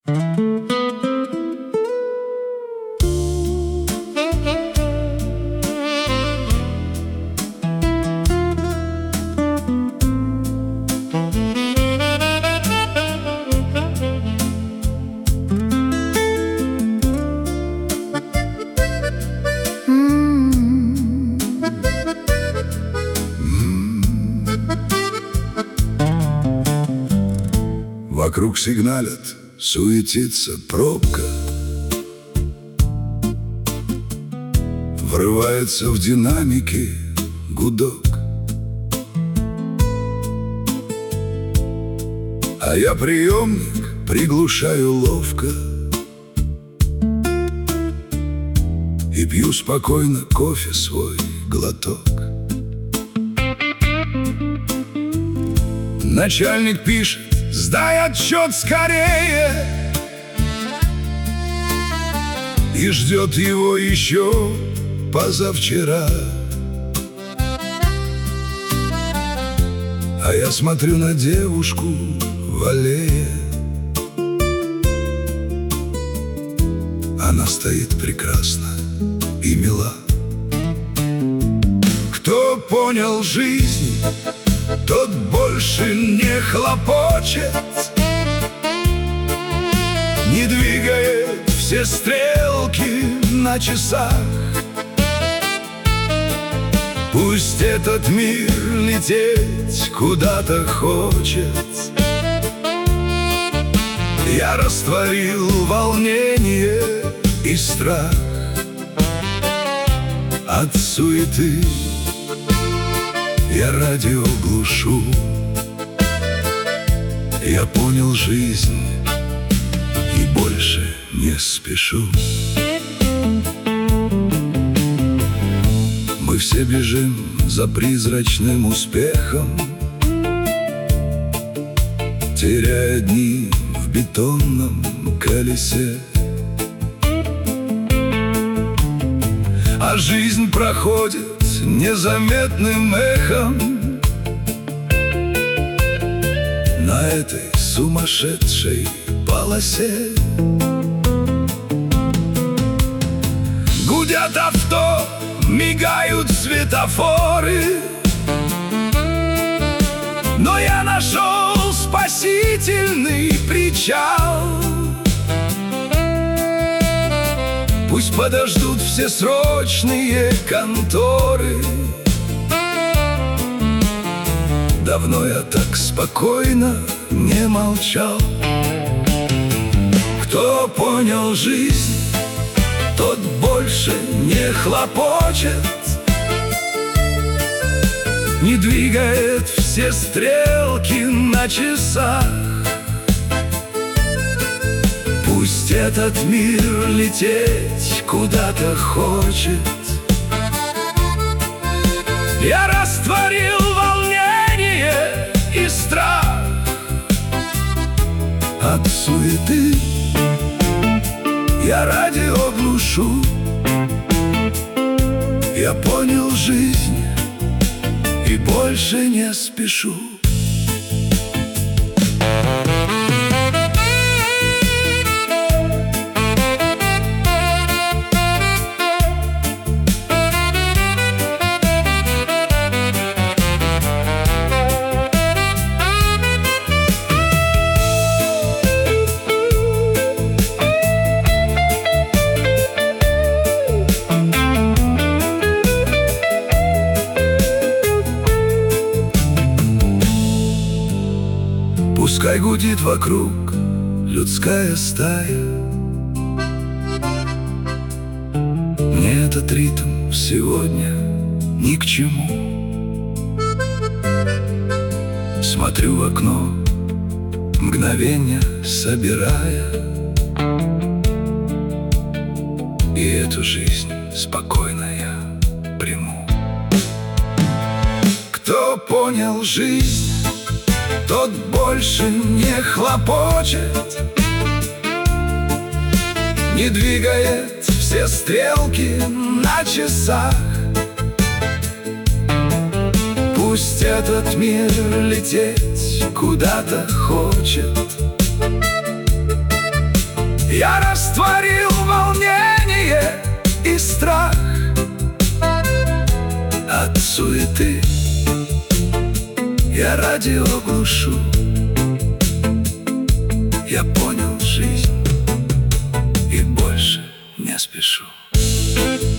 Вокруг сигналят, суетится пробка, врывается в динамики гудок. А я приемник приглушаю ловко и пью спокойно кофе свой глоток. Начальник пишет: сдай отчет скорее, и ждет его еще позавчера. А я смотрю на девушку в аллее. Она стоит прекрасна и мила. Кто понял жизнь, тот больше не хлопочет, не двигает все стрелки на часах. Пусть этот мир лететь куда-то хочет. Я растворил волнение и страх от суеты. Я радио глушу. Я понял жизнь и больше не спешу. Мы все бежим за призрачным успехом, теряя дни в бетонном колесе. А жизнь проходит незаметным эхом на этой сумасшедшей полосе. Гудят авто, мигают светофоры, но я нашел спасительный причал. Пусть подождут все срочные конторы. Давно я так спокойно не молчал. Кто понял жизнь, тот больше не хлопочет, не двигает все стрелки на часах. Пусть этот мир лететь куда-то хочет. Я растворил волнение и страх от суеты. Я радио глушу. Я понял жизнь и больше не спешу. Пускай гудит вокруг людская стая. Мне этот ритм сегодня ни к чему. Смотрю в окно, мгновенья собирая, и эту жизнь спокойно я приму. Кто понял жизнь, тот больше не хлопочет, не двигает все стрелки на часах. Пусть этот мир лететь куда-то хочет. Я растворил волнение и страх от суеты. Я радио глушу. Я понял жизнь и больше не спешу.